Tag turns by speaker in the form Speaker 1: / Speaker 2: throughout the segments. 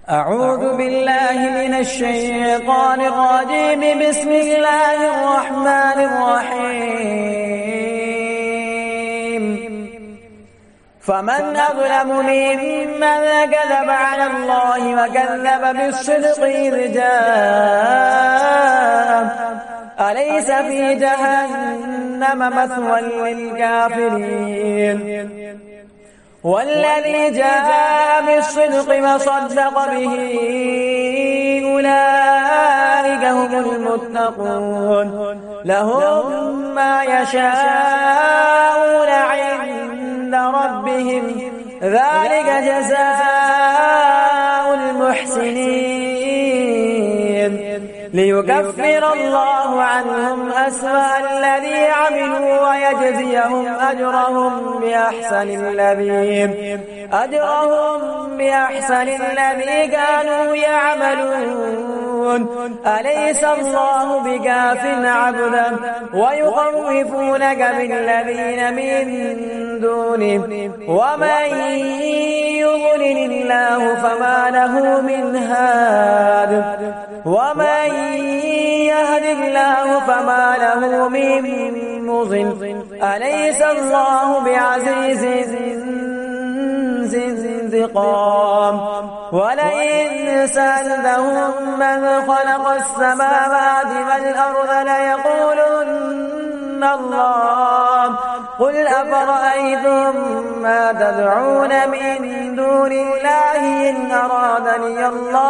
Speaker 1: أعوذ بالله من الشيطان الرجيم. بسم الله الرحمن الرحيم. فمن أظلم ممن كذب على الله وكذب بالصدق إذ جاءه أليس في جهنم مثوى للكافرين والذي جاء بالصدق وصدق به أولئك هم المتقون لهم ما يشاءون عند ربهم ذلك جزاء المحسنين ليكفر الله عنهم أسوأ الذي عملوا ويجزيهم أجرهم بأحسن الذي كانوا يعملون. أليس الله بكاف عبدا ويخوفونك بالذين من دونه ومن يضلل الله فما له من هاد ومن يهد الله فما له من مضل. أليس الله بعزيز ذي انتقام. ولئن سألتهم من خلق السماوات والأرض ليقولن الله قل أفرأيتم ما تدعون من دون الله إن أرادني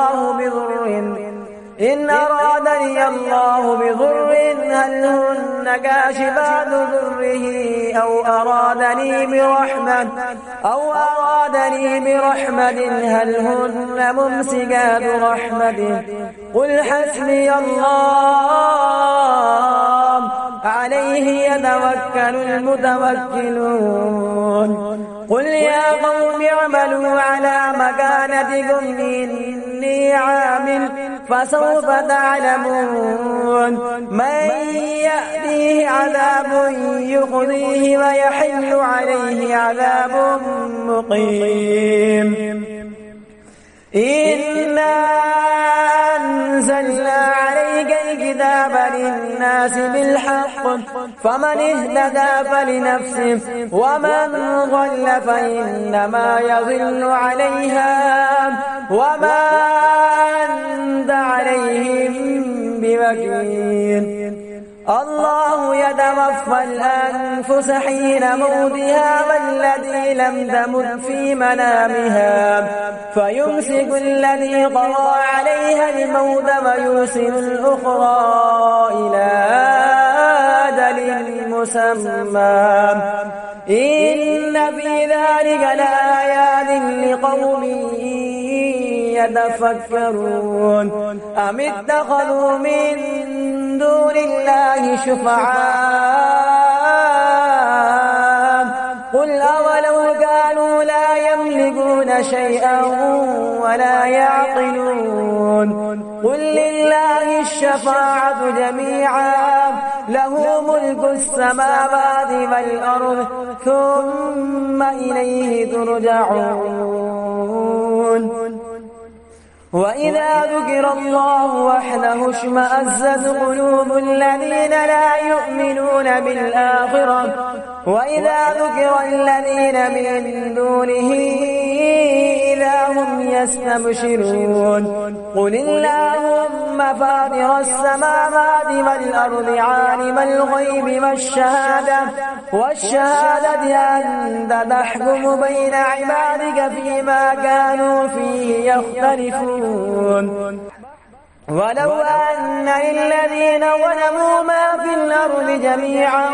Speaker 1: الله بضر هل هن كاشفات ضره أو أرادني برحمة هل هن ممسكات رحمته قل حسبي الله عليه يتوكل المتوكلون. قل يا قوم اعملوا على مكانتكم إني عامل فسوف تعلمون من يأتيه عذاب يخزيه ويحل عليه عذاب مقيم. إنا أنزلنا عليك الكتاب للناس بالحق فمن اهتدى فلنفسه ومن ضل فإنما يضل عليها وما أنت عليهم بوكيل. الله يتوفى الأنفس حين موتها والتي لم تمت في منامها فيمسك الذي قضى عليها الموت ويرسل الأخرى إلى أجل مسمى إن في ذلك لآيات لقوم يتفكرون. أم اتخذوا من دون الله شفعاء قل أولو كانوا لا يملكون شيئا ولا يعقلون قل لله الشفاعة جميعا له ملك السماوات والأرض ثم إليه ترجعون. وإذا ذكر الله وحده اشمأزت قلوب الذين لا يؤمنون بالآخرة وإذا ذكر الذين من دونه إذا هم يستبشرون. قل اللهم فاطر السماوات والأرض عالم الغيب والشهادة أنت تحكم بين عبادك فيما كانوا فيه يختلفون. ولو أن للذين ظلموا ما في الأرض جميعا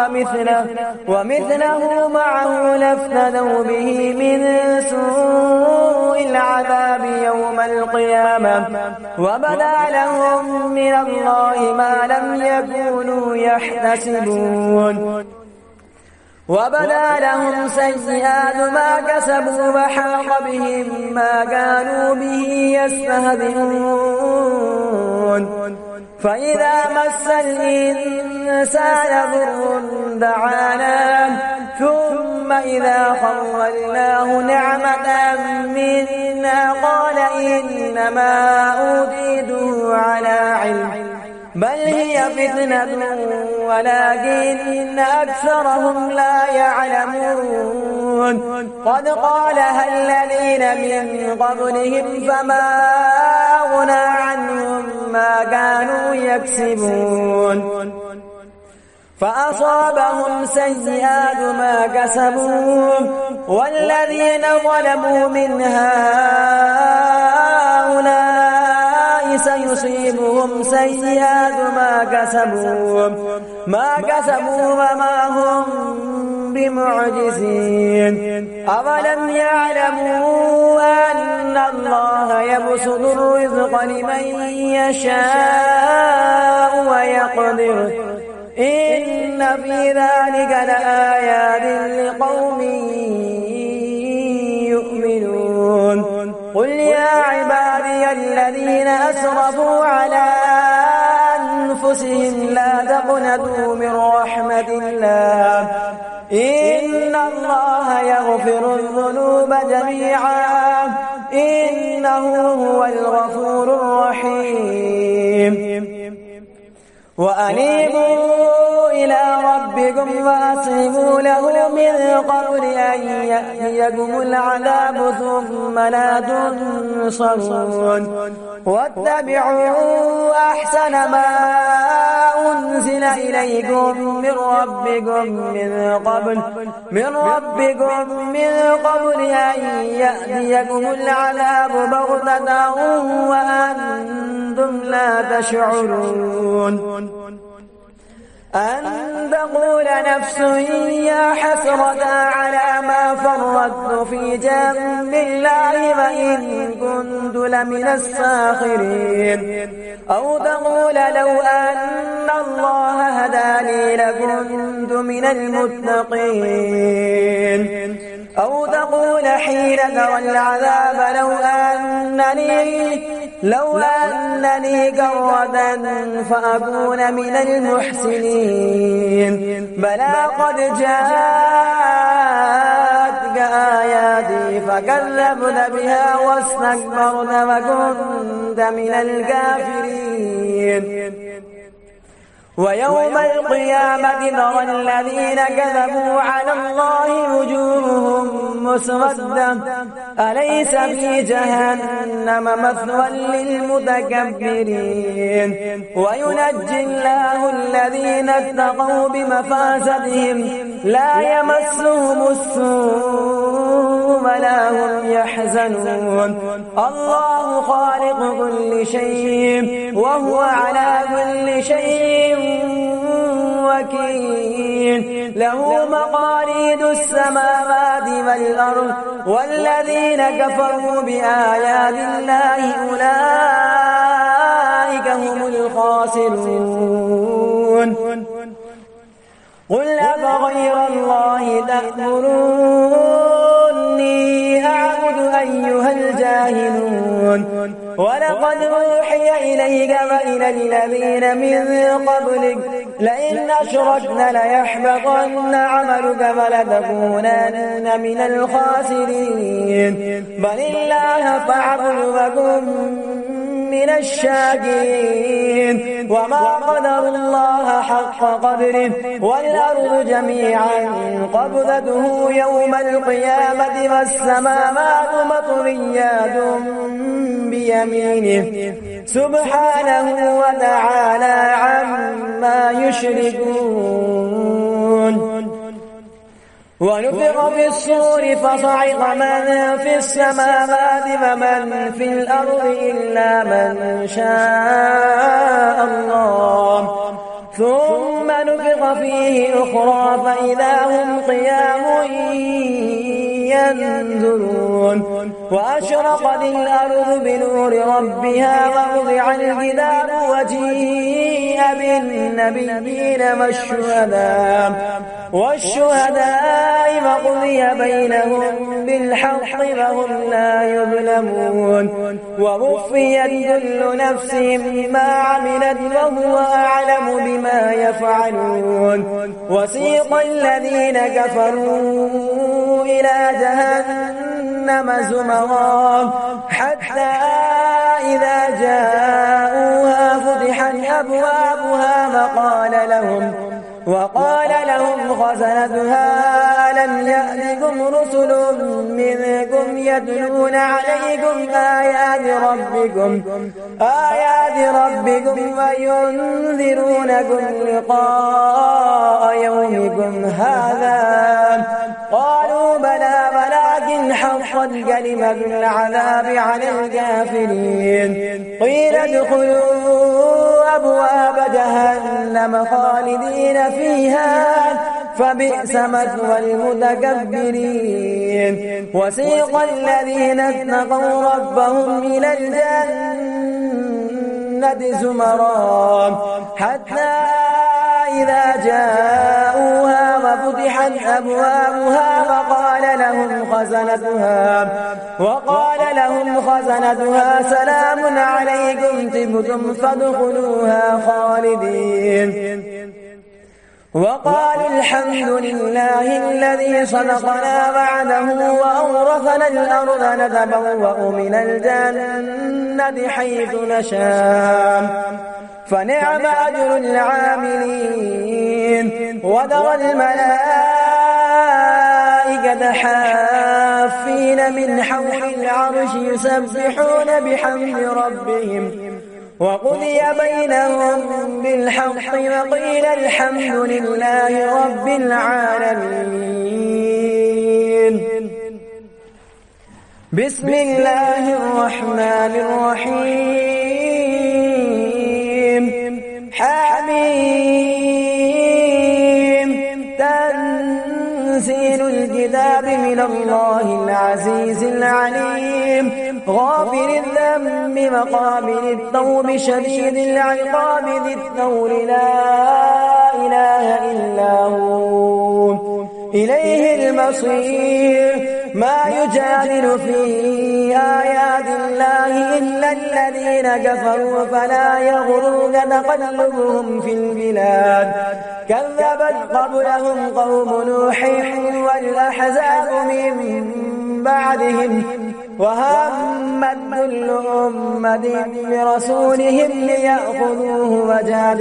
Speaker 1: ومثله معه لافتدوا به من سوء العذاب يوم القيامة وبدا لهم من الله ما لم يكونوا يحتسبون. وبدا لهم سيئات ما كسبوا وحاق بهم ما كانوا به يستهزئون. فإذا مس الإنسان ضر دعانا ثم إذا خولناه نعمة منا قال إنما أوتيته على علم بل هي فتنة ولكن أكثرهم لا يعلمون قد قالها الذين من قبلهم فما أغنى عنهم ما كانوا يكسبون فأصابهم سيئات ما كسبوا والذين ظلموا من هؤلاء سيصيبهم سيئات ما كسبوا وما هم بمعجزين أولم يعلموا أن الله يبسط الرزق لمن يشاء ويقدر إن في ذلك لآيات لقوم يؤمنون قل يا عبادي الذين أسرفوا على أنفسهم لا تقنطوا من رحمة الله إن الله يغفر الذنوب جميعا إنه هو الغفور الرحيم وأنيبوا إلى ربكم وأسلموا له من قبل أن يأتيكم العذاب ثم لا تنصرون واتبعوا أحسن ما أنزل إليكم من ربكم من قبل أن يأتيكم العذاب بغتة وأنتم لا تشعرون أن تقول نفس يا حسرة على ما فرطت في جنب الله وإن كنت لمن الساخرين أو تقول لو أن الله هداني لكنت من المتقين أو تقول حين ترى العذاب لو أنني كرة فأكون من المحسنين بلى قد جاءتك آياتي فكذبت بها واستكبرت وكنت من الكافرين ويوم القيامة ترى الذين كذبوا على الله وجوههم مسودة أليس في جهنم مثوى للمتكبرين وينجي الله الذين اتقوا بمفازتهم لا يمسهم السوء ولا هم يحزنون الله خالق كل شيء وهو على كل شيء وكيل له مقاليد السماوات والأرض والذين كفروا بآيات الله أولئك هم الخاسرون قل أفغير الله تأمروني أعبد أيها الجاهلون ولقد أوحي إليك وإلى الذين من قبلك لئن أشركت ليحبطن عملك ولتكونن من الخاسرين بل الله فاعبد وكن من الشاكرين وما قدر الله حق قدره والأرض جميعا قبضته يوم القيامة والسماوات مطويات بيمينه سبحانه وتعالى عما يشركون ونفخ في الصور فصعق من في السماوات ومن في الأرض إلا من شاء الله ثم نفخ فيه أخرى فإذا هم قيام ينظرون وأشرقت الأرض بنور ربها ووضع الكتاب وجيء بالنبيين والشهداء وقضي بينهم بالحق وهم لا يظلمون ووفيت كل نفس ما عملت وهو أعلم بما يفعلون وسيق الذين كفروا إلى جهنم جهنم زمرا حتى إذا جاءوها فتحت أبوابها وقال لهم خزنتها ألم يأتكم رسل منكم يتلون عليكم آيات ربكم وينذرونكم لقاء يومكم هذا؟ قالوا بلى ولكن حقت كلمة العذاب على الكافرين. قيل ادخلوا أبواب جهنم خالدين فيها فبئس مثوى المتكبرين. وسيق الذين اتقوا ربهم إلى الجنة زمرا حتى إذا جاءوها وفتحت أبوابها وقال لهم خزنتها سلام عليكم طبتم فادخلوها خالدين. وقالوا الحمد لله الذي صدقنا وعده وأورثنا الأرض نتبوأ من الجنة حيث نشاء فنعم أجر العاملين. وترى الملائكة حافين من حول العرش يسبحون بحمد ربهم وقضي بينهم بالحق وقيل الحمد لله رب العالمين. بسم الله الرحمن الرحيم. حميم. تنزيل الكتاب من الله العزيز العليم غافر الذنب وقابل التوب شديد العقاب ذي الطول لا إله إلا هو إليه المصير. ما يجادل في آيات الله إلا الذين كفروا فلا يغرك تقلبهم في البلاد. كذبت قبلهم قوم نوح والأحزاب من بعدهم وهمت كل أمة برسولهم ليأخذوه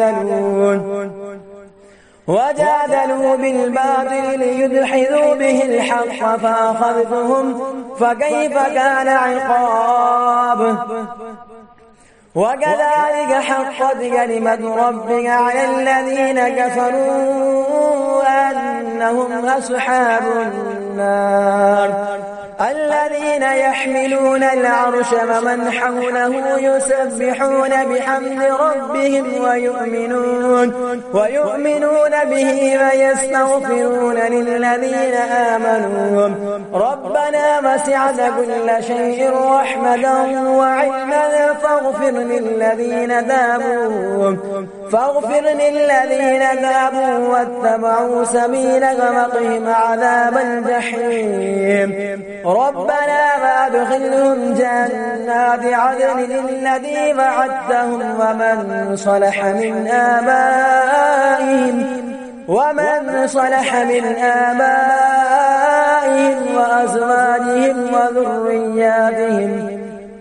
Speaker 1: وجادلوا بالباطل ليدحضوا به الحق فأخذتهم فكيف كان عقاب. وكذلك حقت كلمة ربك على الذين كفروا أنهم أصحاب النار الذين يحملون العرش ومن حوله يسبحون بحمد ربهم ويؤمنون به ويستغفرون للذين آمنوا ربنا وسعت كل شيء رحمة وعلما فاغفر للذين تابوا واتبعوا سبيلك وقهم عذاب الجحيم. ربنا وادخلهم جنات عدن التي وعدتهم ومن صلح من آبائهم وأزواجهم وذرياتهم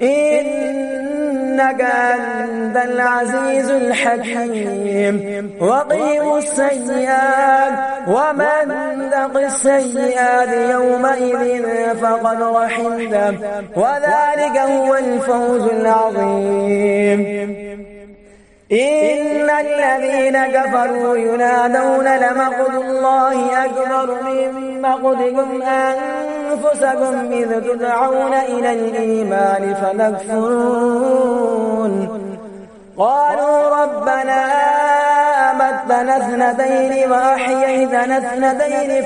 Speaker 1: إنك أنت العزيز الحكيم. وقهم السيئات ومن تق السيئات يومئذ فقد رحمته وذلك هو الفوز العظيم. إن الذين كفروا ينادون لمقت الله أكبر من مقتكم أنفسكم إذ تدعون إلى الإيمان فتكفرون. قالوا ربنا أمتنا اثنتين وأحييتنا اثنتين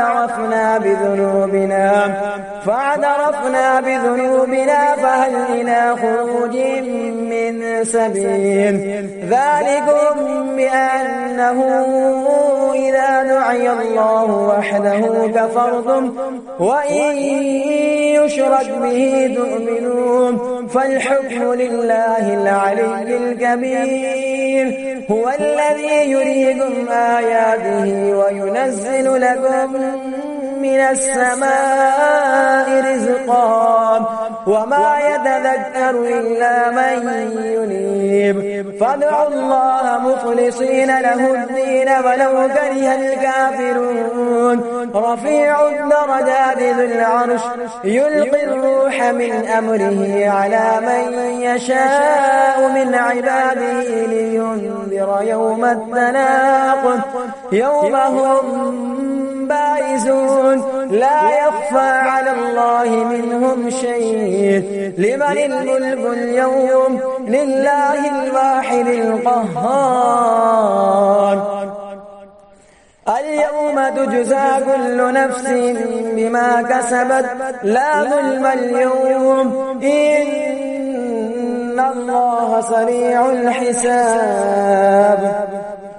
Speaker 1: فاعترفنا بذنوبنا فهل إلى خروج من سبيل. ذلكم بأنه إذا دعي الله وحده كفرتم وإن يشرك به تؤمنون. فالحكم لله العلي الكبير هو الذي يريكم آياته وينزل لكم من السماء رزقا وما يتذكر إلا من ينيب فادعوا الله مخلصين له الدين ولو كره الكافرون رفيع الدرجات ذو العرش يلقي الروح من أمره على من يشاء من عباده لينذر يوم التلاق يوم هم بارزون لا يخفى على الله منهم شيء لمن الملك اليوم لله الواحد القهار اليوم تجزى كل نفس بما كسبت لا ظلم اليوم إن الله سريع الحساب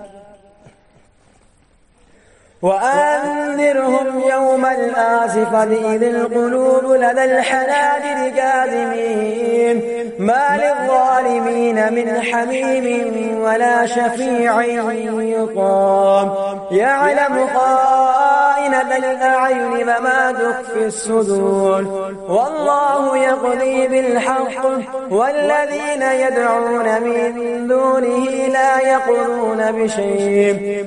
Speaker 1: وأنذرهم يوم الآزفة إذ القلوب لدى الحناجر كاظمين ما للظالمين من حميم ولا شفيع يطام يعلم خائنة الأعين وما تخفي الصدور والله يقضي بالحق والذين يدعون من دونه لا يقضون بشيء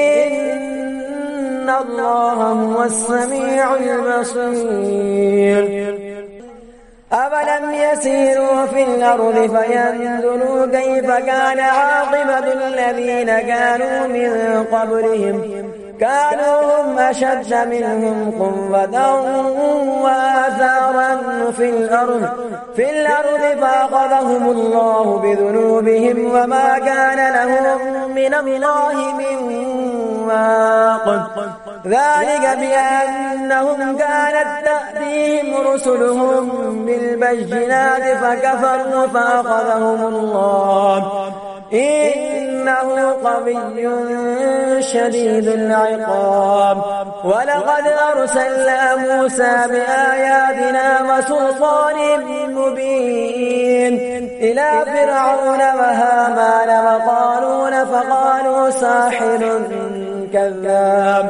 Speaker 1: إن الله هو السميع البصير أفلم يسيروا في الأرض فينظروا كيف كان عاقبة الذين كانوا من قبلهم كانوا هم أشد منهم قوة وآثارا في الأرض فأخذهم الله بذنوبهم وما كان لهم من الله من واق ذلك بأنهم كانت تأتيهم رسلهم بالبينات فكفروا فأخذهم الله إنه قوي شديد العقاب ولقد أرسلنا موسى بآياتنا وسلطان مبين إلى فرعون وهامان وقارون فقالوا ساحر كذاب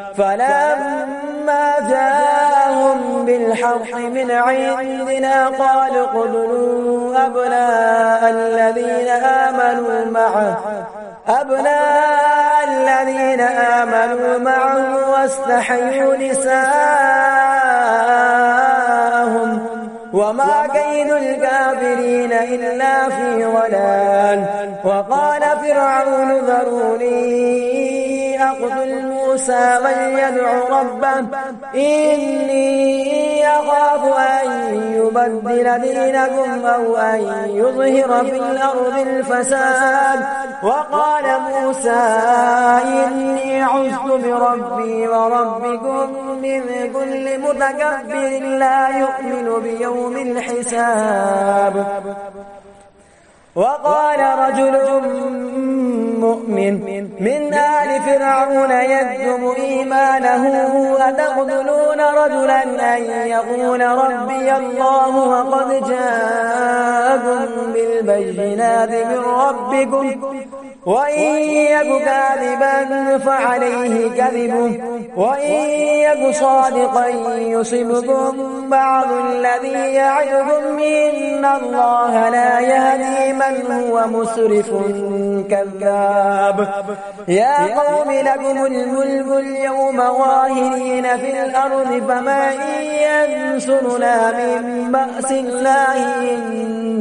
Speaker 1: فلما جاءهم بالحق من عندنا قالوا اقتلوا أبناء الذين آمنوا معه واستحيوا نساءهم وما كيد الكافرين إلا في ضلال وقال فرعون ذروني أقتل موسى وليدع ربه إني أخاف أن يبدل دينكم أو أن يظهر في الأرض الفساد وقال موسى إني عزت بربي وربكم من كل متكبر لا يؤمن بيوم الحساب وقال رجل مؤمن من آل فرعون يكتم إيمانه أتقتلون رجلا أن يقول ربي الله وقد جاءكم بالبينات من ربكم وإن يك كاذبا فعليه كذبه وإن يك صادقا يصبكم بعض الذي يعدكم إن الله لا يهدي من هو مسرف كذاب يا قوم لكم الملك اليوم ظاهرين في الأرض فما ينصرنا من بأس الله إن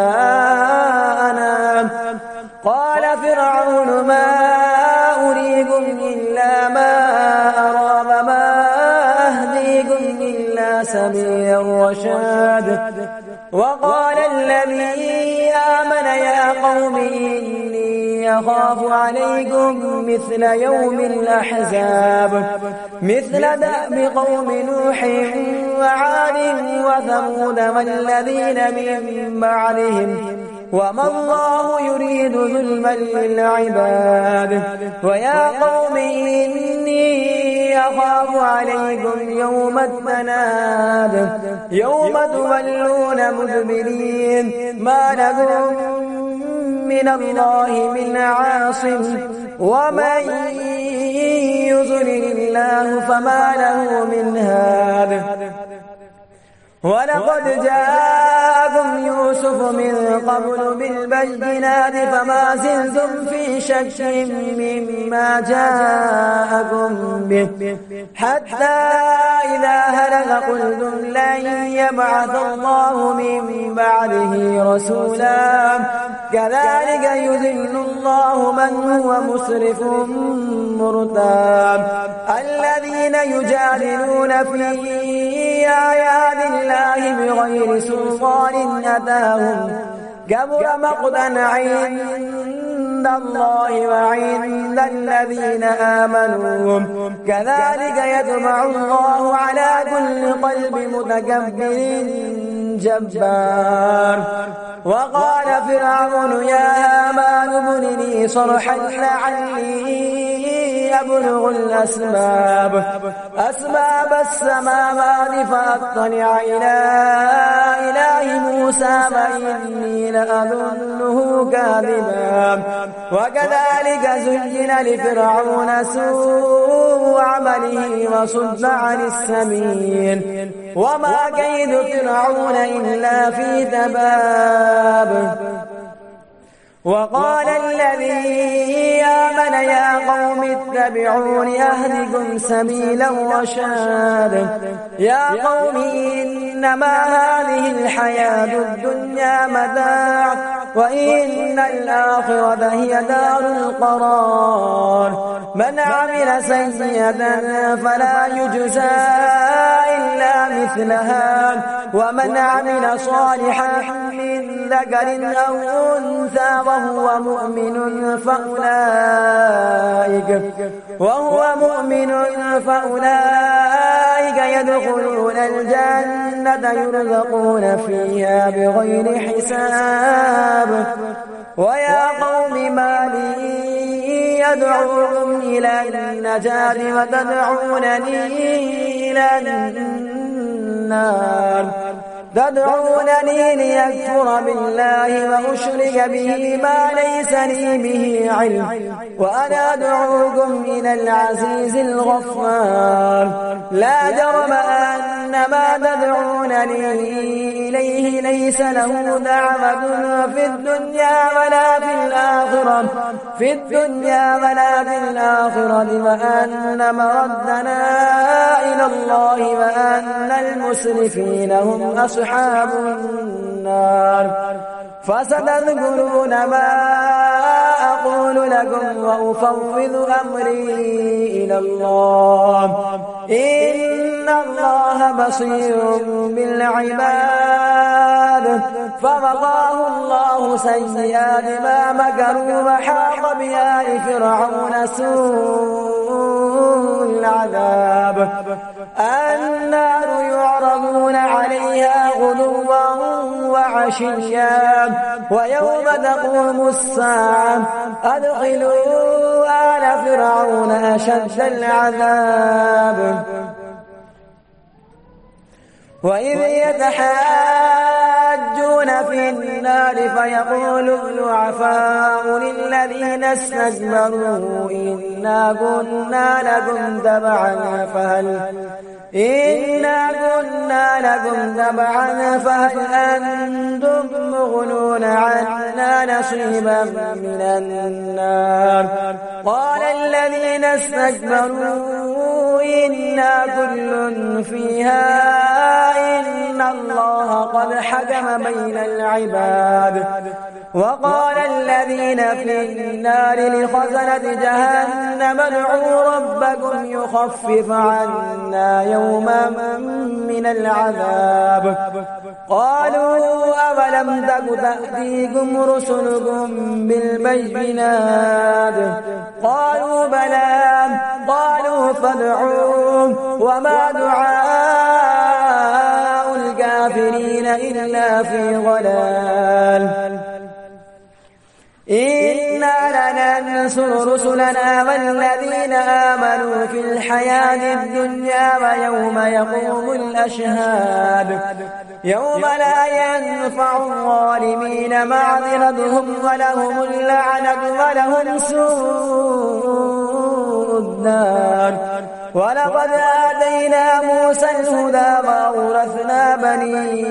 Speaker 1: جاءنا قال فرعون ما أريكم إلا ما أرى وما أهديكم إلا سبيل الرشاد وقال الذي آمن يا قوم إني أخاف عليكم مثل يوم الأحزاب مثل دأب قوم نوح وعاد وثمود والذين من بعدهم وما الله يريد ظلما للعباد ويا قوم إني أخاف عليكم يوم التناد يوم تولون مدبرين ما لكم من الله من عاصم ومن يضلل الله فما له من هاد ولقد جاءكم يوسف من قبل بالبينات فما زلتم في شك مما جاءكم به حتى إذا هلك قلتم لن يبعث الله من بعده رسولا كذلك يذل الله من هو مسرف مرتاب الذين يجادلون في آيات الله بغير سلطان أتاهم كبر مقتا عند الله وعند الذين آمنوا كذلك يطبع الله على كل قلب متكبر جبار وقال فرعون يا هامان ابن لي صرحا لعلي أبلغ أسباب السماوات فأطلع إلى إله موسى فإني لأظنه كاذبا وكذلك زين لفرعون سوء عمله وصد عن السبيل وما كيد فرعون إلا في تباب وقال الذي آمن يا قوم اتبعون أهدكم سبيل الرشاد يا قوم إنما هذه الحياة الدنيا متاع وإن الآخرة هي دار القرار من عمل سيئة فلا يجزى إلا مثلها ومن عمل صالحا من ذكر أو أنثى وهو مؤمن فأولئك يدخلون الجنة يرزقون فيها بغير حساب ويا قوم ما لي يدعوكم إلى النجاة وتدعونني إلى النار تدعونني ليكفر بالله وأشرك به ما ليس لي به علم وأنا أدعوكم إلى العزيز الغفار لا جرم أن ما تدعونني إليه ليس له دعوة في الدنيا ولا في الآخرة وأن مردنا إلى الله وأن المسرفين هم أصحاب النار فستذكرون ما أقول لكم وأفوض أمري إلى الله إن الله بصير بالعباد فوقاه الله سيئات ما مكروا وحاق بآل فرعون سوء العذاب النار يعرضون عليها غدوا وعشيا ويوم تقوم الساعة أدخلوا آل فرعون أشد العذاب وإذ يتحاجون في النار فيقول الضعفاء للذين استكبروا إنا كنا لكم تبعا فهل أنتم مغنون عنا نصيبا من النار قال الذين استكبروا إنا كل فيها إن الله قد حكم بين العباد وقال الذين في النار لخزنة جهنم ادعوا ربكم يخفف عنا يوما من العذاب قالوا أولم تك تأتيكم رسلكم بالبينات قالوا بلى قالوا فادعوا وما دعاء الكافرين إلا في ضلال إن إنا لننصر رسلنا والذين آمنوا في الحياة الدنيا ويوم يقوم الأشهاد يوم لا ينفع الظالمين معذرتهم ولهم اللعنة ولهم سوء الدار. ولقد آتينا موسى الهدى وأورثنا بني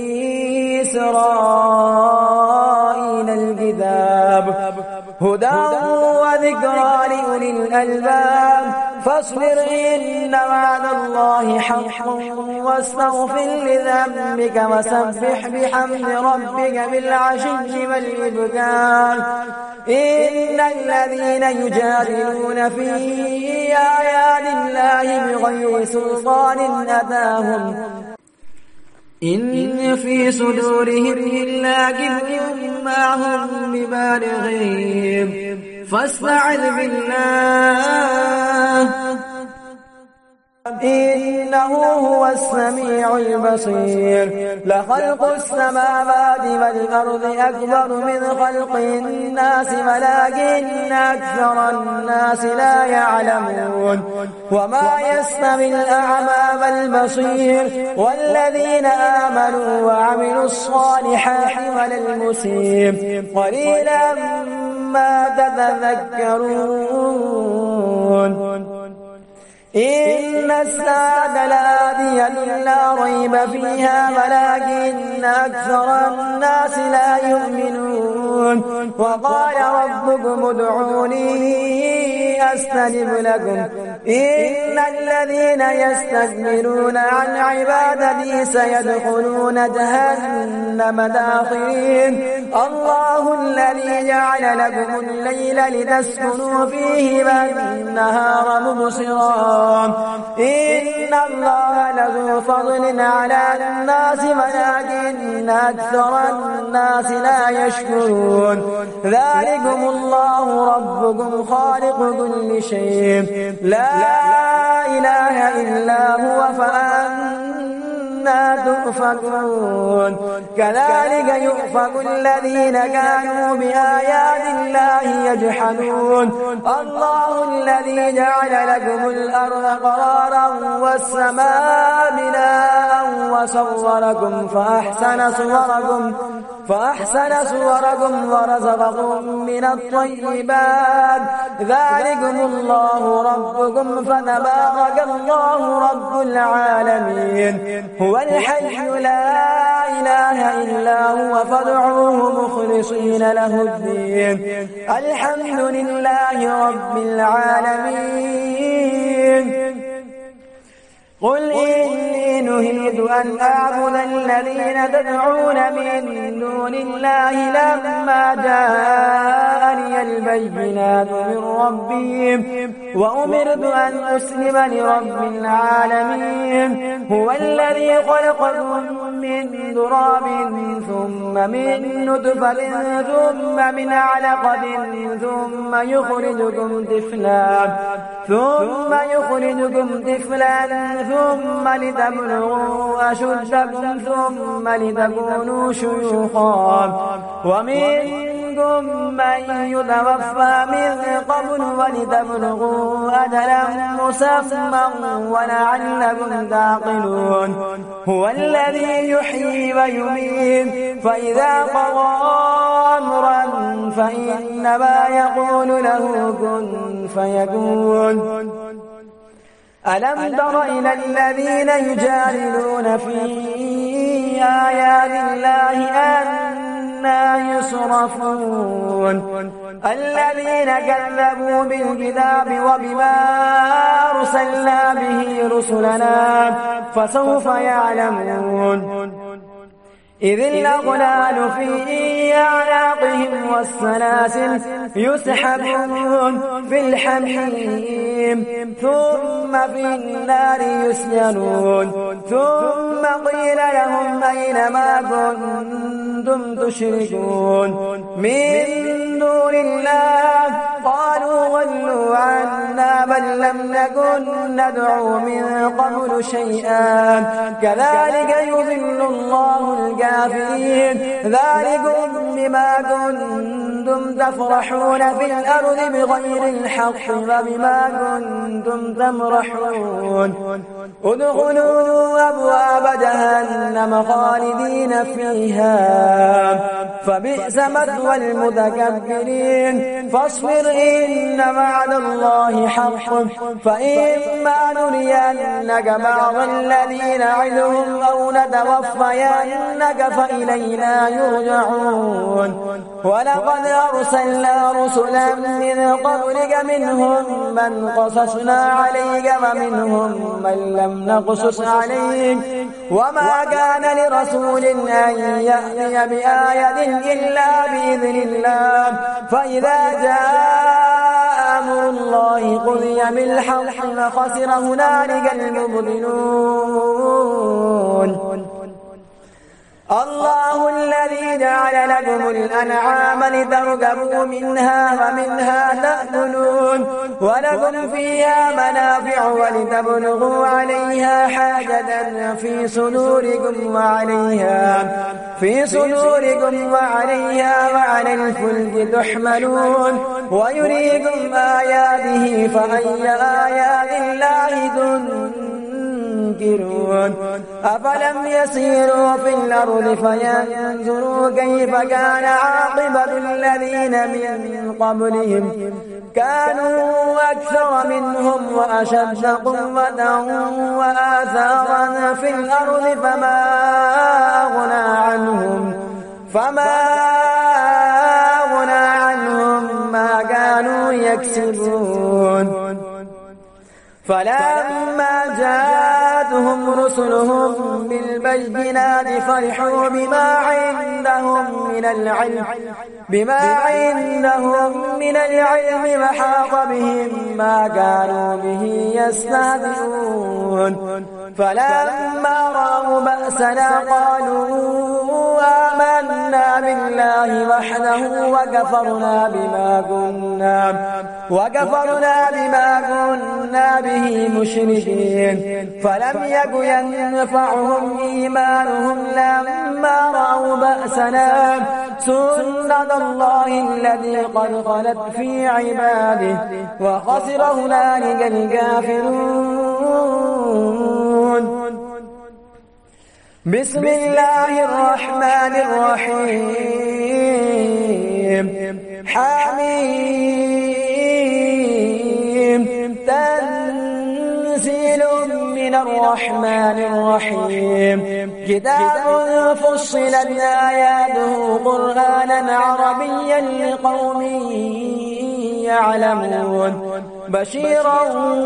Speaker 1: إسرائيل الكتاب هدى وذكرى لأولي الألباب. فاصبر إن وعد الله حق واستغفر لذنبك وسبح بحمد ربك بالعشي والإبكار. إن الذين يجادلون في آيات الله بغير سلطان أتاهم إن في صدورهم إلا كبر ما هم ببالغين فاستعذ بالله إنه هو السميع البصير. لخلق السماوات والأرض أكبر من خلق الناس ولكن أكثر الناس لا يعلمون. وما يستوي الأعمى والبصير والذين آمنوا وعملوا الصالحات ولا المسيء قليلا ما تتذكرون. إن الساعة لآتية لا ريب فيها ولكن أكثر الناس لا يؤمنون. وقال ربكم ادعوني أستجب لكم إن الذين يستكبرون عن عبادتي سيدخلون جهنم داخرين. الله الذي جعل لكم الليل لتسكنوا فيه والنهار مبصرا إن الله لذو فضل على الناس ولكن أكثر الناس لا يشكرون. ذلكم الله ربكم خالق كل شيء لا إله إلا هو فأنا تؤفكون. كذلك يؤفك الذين كانوا بآيات الله يجحدون. الله الذي جعل لكم الأرض قرارا والسماء بناء وصوركم فأحسن صوركم ورزقكم من الطيبات. ذلكم الله ربكم فتبارك الله رب العالمين. هو الحي لا إله إلا هو فادعوه مخلصين له الدين. الحمد لله رب العالمين. قل إني نهيت أن أعبد الذين تدعون من دون الله لما جاءني البينات من ربي وأمرت أن أسلم لرب العالمين. هو الذي خلقكم من تراب ثم من نطفة ثم من علقة ثم يخرجكم طفلا ثم لتبلغوا أشدكم ثم لتكونوا شيوخا. ومنكم من يتوفى من قبل ولتبلغوا أجلا مسمى ولعلكم تعقلون. هو الذي يحيي ويميت فإذا قضى أمرا فإنما يقول له كن فيكون. ألم تر إلى الذين يجادلون في آيات الله أنى يصرفون. الذين كذبوا بالكتاب وبما أرسلنا به رسلنا فسوف يعلمون. إذ الأغلال في أعناقهم والسلاسل يسحبون في الحميم ثم في النار يسجنون. ثم قيل لهم أين ما كنتم تشركون من دون الله قالوا ضلوا عنا بل لم نكن ندعو من قبل شيئا كذلك يضل الله الكافرين. ذلكم بما كنتم كنتم تفرحون في الأرض بغير الحق وبما كنتم تمرحون ادخلوا أبواب جهنم خالدين فيها فبئس مثوى المتكبرين فاصبر إن وعد الله حق فإما نرينك بعض الذين نعدهم أو نتوفينك فإلينا يرجعون ولقد أرسلنا رسلا من قبلك منهم من قصصنا عليك ومنهم من لم نقصص عليك وما كان لرسول أن يأتي بآية إلا بإذن الله فإذا جاء أمر الله قضي بالحق وخسر هنالك المبطلون الله الذي جعل لكم الأنعام لتركبوا منها ومنها تأكلون ولكم فيها منافع ولتبلغوا عليها حاجة في صدوركم وعليها وعلى الفلك تحملون ويريكم آياته فأي آيات الله تنكرون أفلم يسيروا في الأرض فينظروا كيف كان عاقبة الذين من قبلهم كانوا أكثر منهم وأشد قوة وآثارا في الأرض فما أغنى عنهم ما كانوا يكسبون فلما جاءتهم رسلهم بالبينات فرحوا بما عندهم من العلم وحاق بهم ما كانوا به يستهزئون فلما رأوا بأسنا قالوا آمنا بالله وحده وكفرنا بما كنا به مشركين فلم يك ينفعهم إيمانهم لما رأوا بأسنا سنة الله الذي قد خلت في عباده وخسر هنالك الكافرون بسم الله الرحمن الرحيم حميم تنزيل من الرحمن الرحيم كتاب فصلت آياته قرآنا عربيا لقوم يعلمون بشيرا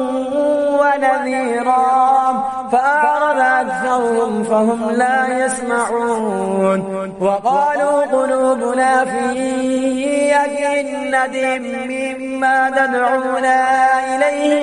Speaker 1: ونذيرا فأعرض أكثرهم فهم لا يسمعون وقالوا قلوبنا في أكنة مما تدعونا إليه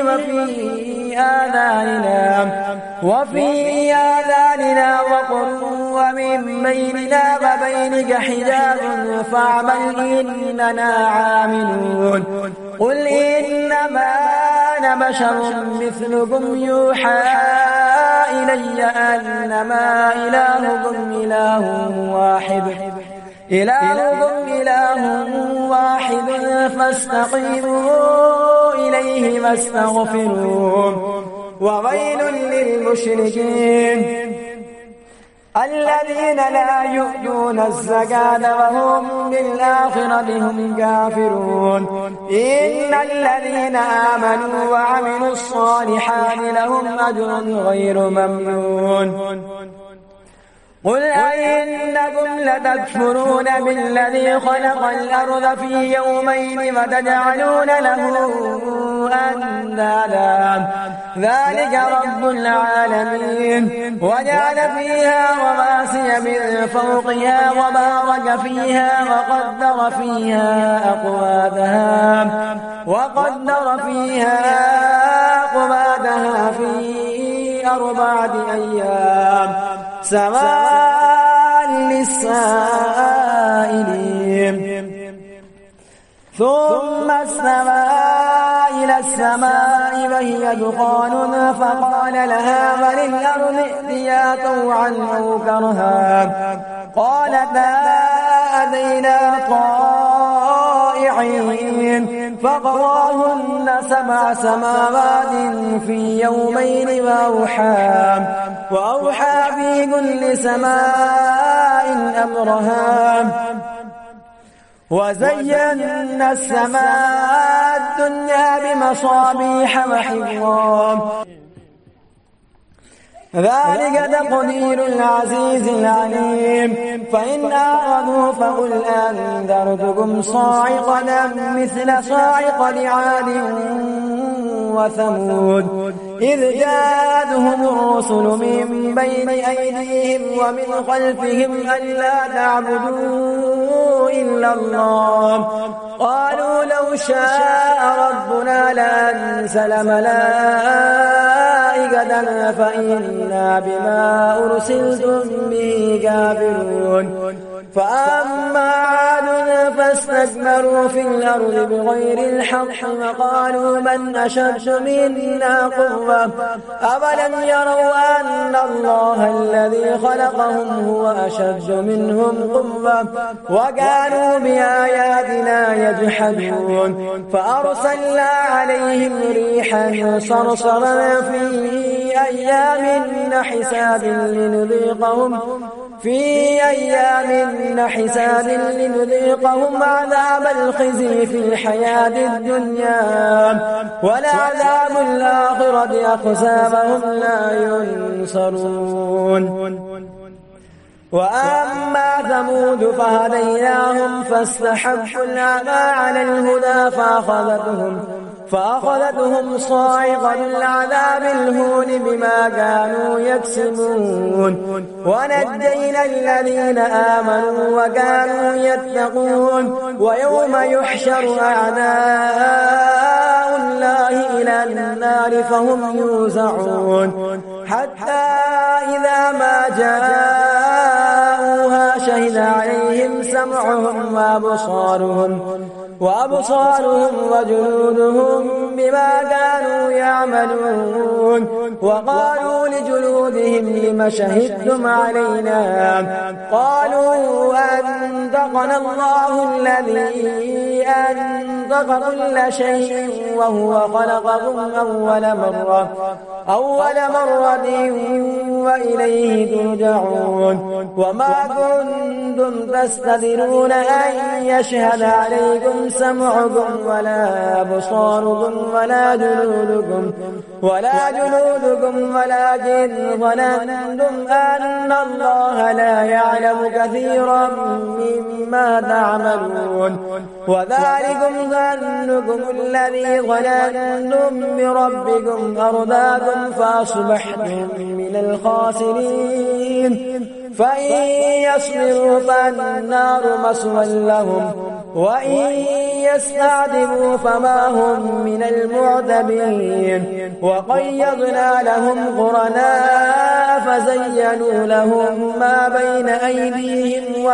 Speaker 1: وفي آذاننا وقر ومن بيننا وبينك حجاب فاعمل إننا عاملون قل إنما أنا بشر مثلكم يوحى إلي أنما إلهكم إله واحد فاستقيموا إليه واستغفروه وويل للمشركين الذين لا يؤتون الزكاة وهم بالآخرة هم كافرون إن الذين آمنوا وعملوا الصالحات لهم أجر غير ممنون قل أئنكم لتكفرون بالذي خلق الأرض في يومين وتجعلون له أندادا ذلك رب العالمين وجعل فيها رواسي من فوقها وبارك فيها وقدر فيها أقواتها في 4 أيام سواء للسائلين ثم استوى إلى السماء وهي دخان فقال لها وللأرض ائتيا طوعا أو كرها قالتا أتينا طائعين فقضاهن 7 سماوات في يومين وأوحى في كل سماء أمرها وزينا السماء الدنيا بمصابيح وحفظا ذلك تقدير العزيز العليم فإن أعرضوا فقل أنذرتكم صاعقة مثل صاعقة عاد وثمود إذ جاءتهم الرسل من بين أيديهم ومن خلفهم ألا تعبدوا إلا الله قالوا لو شاء ربنا لأنزل ملائكة فإنا بما أرسلتم به كافرون فأما عاد فاستكبروا في الأرض بغير الحق وقالوا من أشد منا قوة أولم يروا أن الله الذي خلقهم هو أشد منهم قوة وكانوا بآياتنا يجحدون فأرسلنا عليهم ريحا صرصرا في أيام حساب لنذيقهم عذاب الخزي في الحياة الدنيا ولعذاب الآخرة أخزى وهم لا ينصرون وأما ثمود فهديناهم فاستحبوا العمى على الهدى فأخذتهم صاعقة العذاب الهون بما كانوا يكسبون ونجينا الذين آمنوا وكانوا يتقون ويوم يحشر أعداء الله إلى النار فهم يوزعون حتى إذا ما جاءوها شهد عليهم سمعهم وأبصارهم وجلودهم بما كانوا يعملون وقالوا لجلودهم لم شهدتم علينا قالوا أنطقنا الله الذي أنطق كل شيء وهو خلقكم أول مرة وإليه ترجعون وما كنتم تستترون أن يشهد عليكم سمعكم ولا أبصاركم ولا جلودكم ولكن ظننتم أن الله لا يعلم كثيرا مما تعملون وذلكم ظنكم الذي ظننتم بربكم أرداكم فأصبحتم من الخاسرين فإن يصبروا فالنار مثوى لهم وإن يستعتبوا فما هم من المعتبين وقيضنا لهم قرناء فزينوا لهم ما بين أيديهم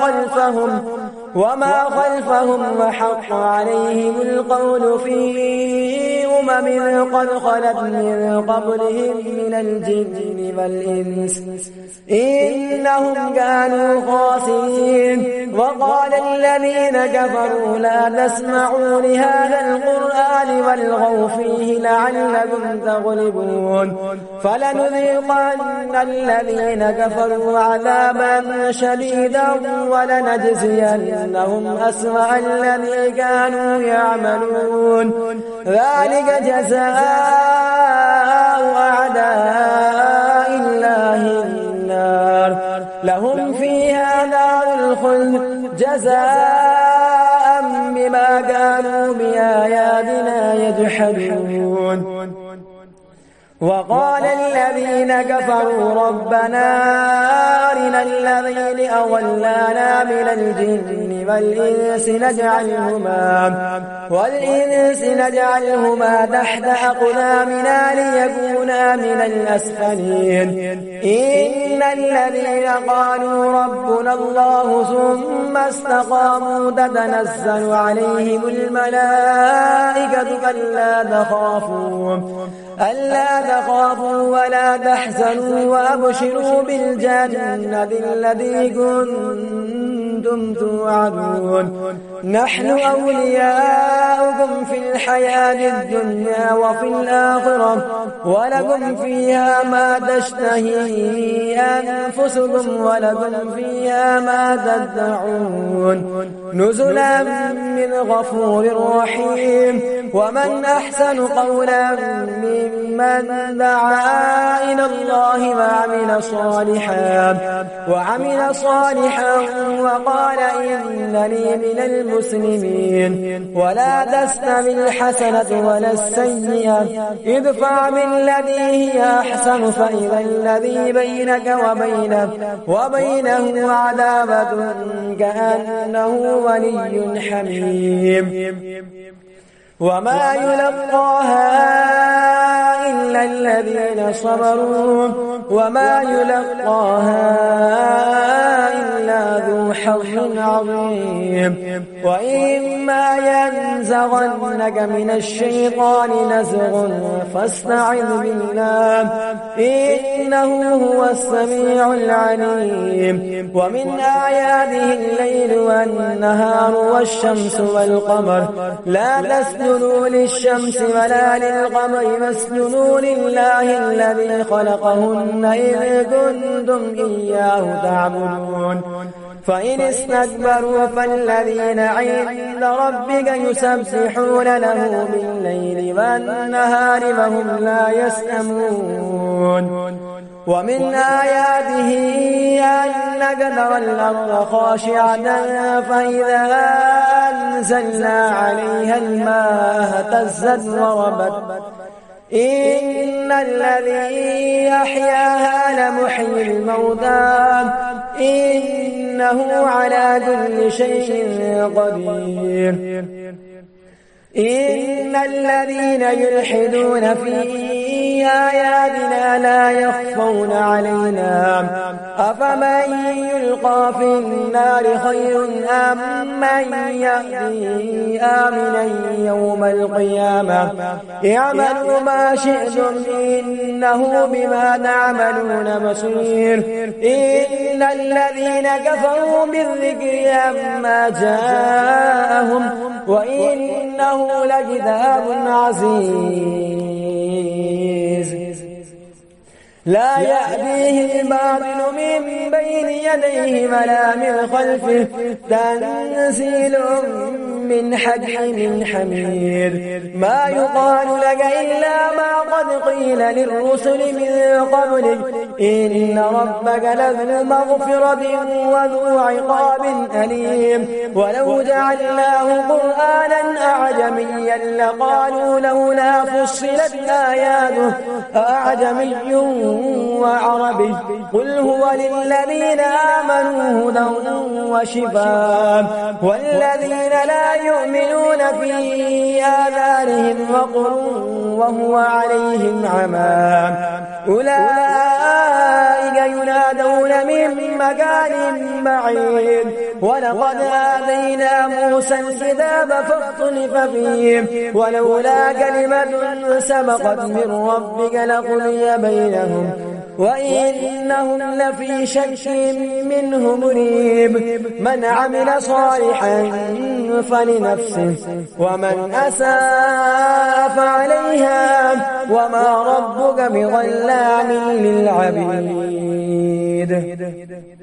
Speaker 1: وما خلفهم وحق عليهم القول في قد خلت من قبلهم من الجن والإنس إنهم كانوا خاسرين وقال الذين كفروا لا تسمعوا لهذا القرآن والغوا فيه لعلكم تغلبون فلنذيقن الذين كفروا عذابا شديدا ولنجزينهم أسوأ الذي كانوا يعملون ذلك جزاء أعداء الله النار لهم فيها دار الخلد جزاء بما كانوا بآياتنا يجحدون وقال الذين كفروا ربنا أرنا الذين أضلانا من الجن والإنس نجعلهما تحت أقدامنا ليكونا من الأسفلين إن الذين قالوا ربنا الله ثم استقاموا تتنزل عليهم الملائكة ألا تخافوا ولا تحزنوا وأبشروا بالجنة التي كنتم كنتم توعدون نحن أولياؤكم في الحياة الدنيا وفي الآخرة ولكم فيها ما تشتهي أنفسكم ولكم فيها ما تدعون نزلا من غفور رحيم ومن أحسن قولا ممن دعا إلى الله وعمل صالحا وقال إنني من المسلمين ولا تستوي الحسنة ولا السيئة ادفع بالتي هي أحسن فإذا الذي بينك وبينه عداوة كأنه ولي حميم وما يلقاها إلا الذين صبروا وما يلقاها إلا ذو حظ عظيم وإما ينزغنك من الشيطان نزغ فاستعذ بالله إنه هو السميع العليم ومن آياته الليل والنهار والشمس والقمر لا تسجدوا للشمس ولا للقمر واسجدوا لله الذي خلقهن إن كنتم إياه تعبدون فإن استكبروا فالذين عند ربك يسبحون له بالليل والنهار وهم لا يسأمون ومن آياته أنك ترى الأرض خاشعة فإذا أنزلنا عليها الماء اهتزت وربت إن الذي أحياها لمحيي الموتى إنه على كل شيء قدير إن الذين يلحدون في آياتنا لا يخفون علينا أفمن يلقى في النار خير أم من يأتي آمنا يوم القيامة اعملوا ما شئتم إنه بما تعملون بصير إن الذين كفروا بالذكر لما جاءهم وإنه لكتاب عزيز لا يأتيه الباطل من بين يديه ولا من خلفه تنزيل من حكيم حميد ما يقال لك إلا ما قد قيل للرسل من قبلك إن ربك لذو مغفرة وذو عقاب أليم ولو جعلناه قرآنا أعجميا لقالوا لولا فصلت آياته أعجمي وعربي قل هو للذين آمنوا هدى وشفاء والذين لا يؤمنون في آذانهم وقر وهو عليهم عمى أولئك ينادون من مكان بعيد ولقد آتينا موسى الكتاب فاختلف فيه ولولا كلمة سبقت من ربك لقضي بينهم وإنهم لفي شك منه مريب من عمل صالحا فلنفسه ومن أساء فعليها وما ربك بظلام للعبيد